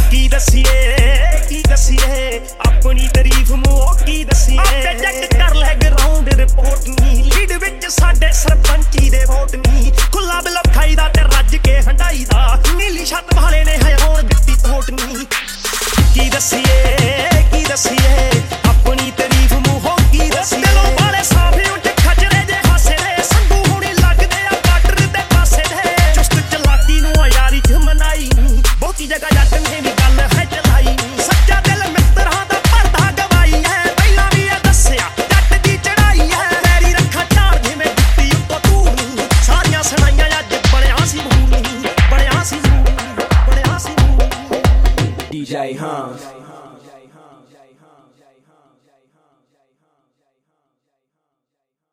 की दसीए अपनी तारीफ मूंहों की दसीए आपे चेक कर ले ग्राउंड रिपोर्ट नी लीड विच साडे सरपंची दे वोट नी खुला बिल खाईदा ते रज के हंडाई दा नीली छत वाले ने है होण दित्ती तोट नी की दसीए अपनी तारीफ मूंहों की दसीए दिलों वाले साफे उठ खजरे जे हासे दे संधू हुणी लगदे आ बार्डर दे पासे दे चुस्त चलाकी नूं यारी च मनाई नी बहुती जगह जट ने भी गल है चलाई सच्चा दिल मित्तरां दा भरदा गवाई है पहला भी ए दस्सिया जट दी चढ़ाई है पैरी रखा चार जिवें जुत्ती उत्तों धूड़ नी सारियां सुनाइयां अज बणिया सी मूड नी बणिया सी मूड नी बणिया सी मूड DJ Hans